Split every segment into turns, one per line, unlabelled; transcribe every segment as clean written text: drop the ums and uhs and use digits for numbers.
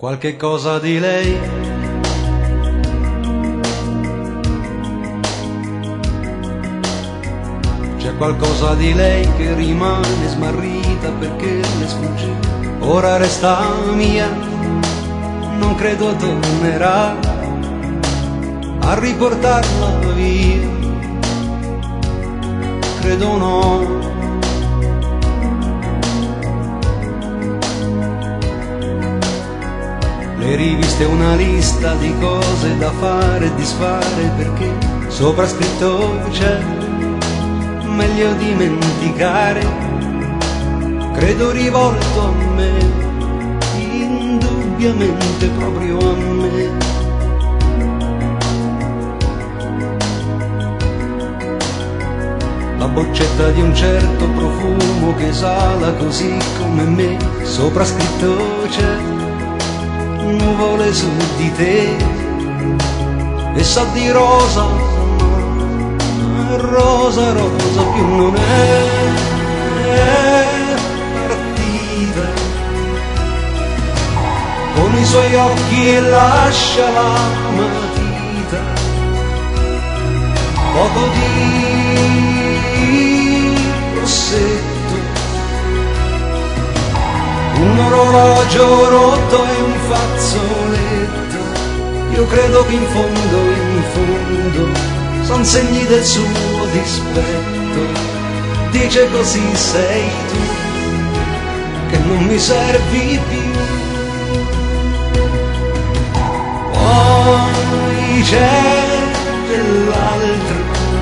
qualche cosa di lei. C'è qualcosa di lei che rimane smarrita perché le sfuggì. Ora resta mia, non credo tornerà a riportarla via. Credo no. Le riviste una lista di cose da fare e disfare, perché sopra scritto c'è meglio dimenticare. Credo rivolto a me, indubbiamente proprio a me. La boccetta di un certo profumo che esala così come me. Sopra scritto c'è nuvole su di te e sa di rosa, ma rosa, rosa più non è partita. Con i suoi occhi lascia la matita, poco di rossetto, un orologio rotto e un fazzoletto. Io credo che in fondo son segni del suo dispetto. Dice così sei tu, che non mi servi più. Poi c'è dell'altro,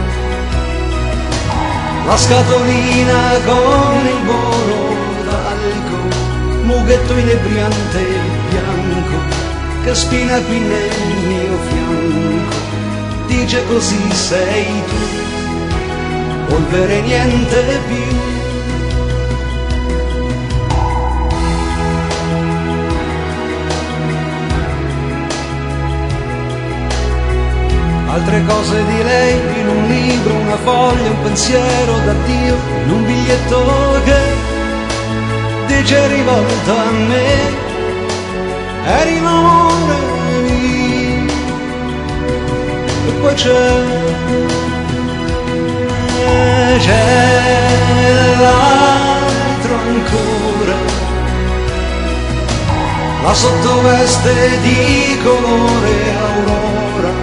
la scatolina con il burro d'alcol, mughetto inebriante bianco che spina qui nel mio fianco. Dice così sei tu, polvere niente più. Altre cose di lei in un libro, una foglia, un pensiero d'addio, in un biglietto che dice rivolto a me. Eri l'amore mio. E poi c'è l'altro ancora, la sottoveste di colore aurora,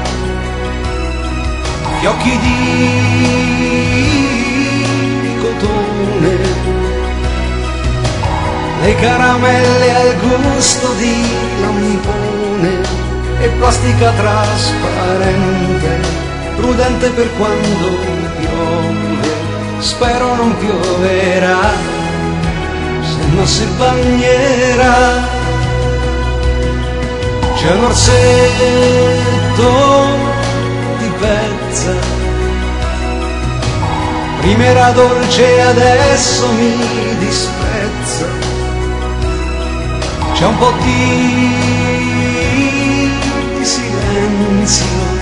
gli occhi di cotone, le caramelle al gusto di lampone e plastica trasparente, prudente per quando piove. Spero non pioverà, se no si bagnerà. C'è un orsetto di pezza, prima era dolce e adesso mi disprezza. C'è un po' di silenzio,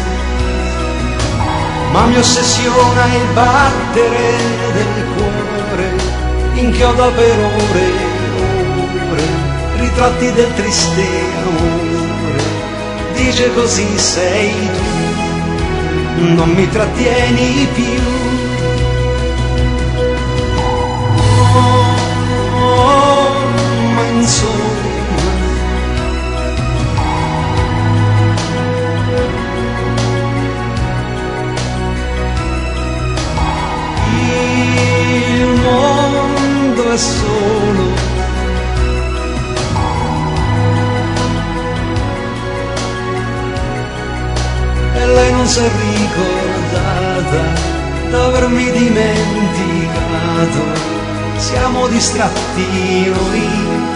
ma mi ossessiona il battere del cuore, inchioda per ore e ore, ritratti del triste amore. Dice così sei tu, non mi trattieni più. Ma insomma il mondo è solo, e lei non si è ricordata d'avermi dimenticato. Siamo distratti noi